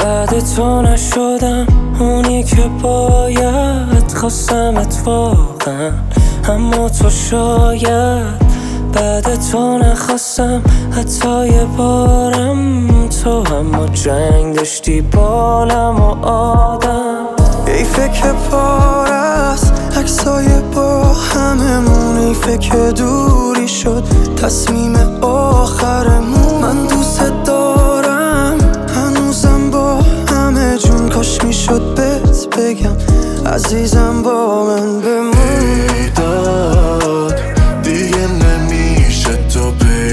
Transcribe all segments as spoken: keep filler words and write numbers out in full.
بعد تو نشدم اونی که باید، خواستمت واقعا اما تو شاید بعد تو نخواستم حتی یه بارم تو، اما جنگ داشتی بالم و آدم. حیفه که پار است عکسای با هممون، حیفه که دوری شد تصمیم آخرمون. من دوست دارم هنوزم با همه جون، کاش میشد بهت بگم عزیزم با من بمون. بیداد دیگه نمیشه تو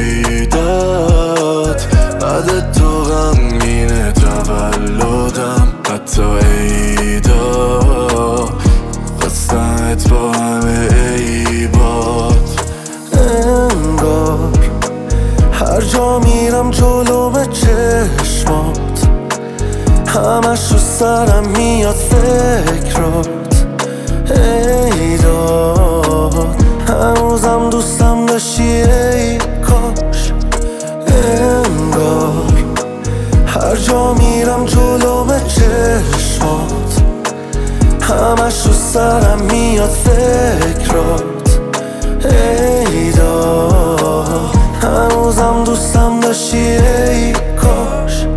پیدات، بعد تو غمگینه تولدم حتی عیدا، خواستمت با همه عیبات. انگار هر جا میرم جلوم چشمات، همش رو سرم میاد فکرات. ای داد هنوزم دوستم داشتی ای کاش. انگار هر جا میرم جلوم چشمات، همش رو سرم میاد فکرات. ای داد هنوزم دوستم داشتی ای کاش.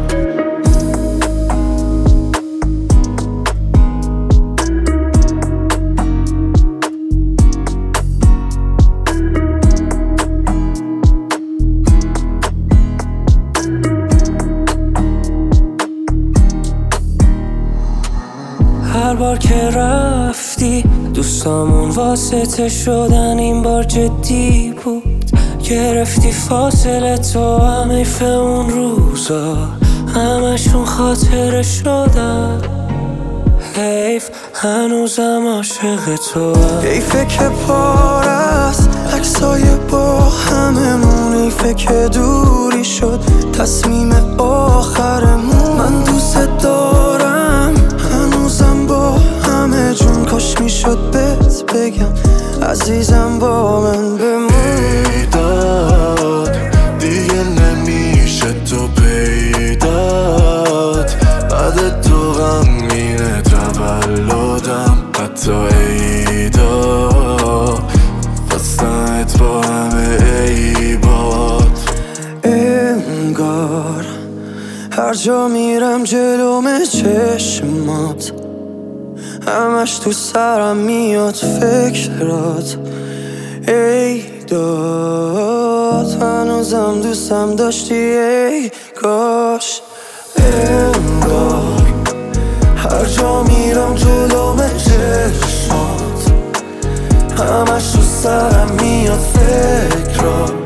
هر بار که رفتی دوستامون واسطه شدن، این بار جدی بود. گرفتی فاصله تو، هم حیف اون روزا همشون خاطره شدن. حیف هنوزم عاشق تو. حیفه که پار است عکسای با هممون، حیفه که دوری شد تصمیم آخرمون. من دوست دارم هنوزم با همه جون، کاش میشد بهت بگم عزیزم با من بمون. بیداد دیگه نمیشه تو پیدات، بعد تو غمگینه تولدم حتی عیدا، خواستمت با همه عیبات. انگار هر جا میرم جلوم چشمات، همش تو سرم میاد فکرات. ای داد هنوزم دوستم داشتی ای کاش. انگار هر جا میرم جلوم چشمات، همش تو سرم میاد فکرات.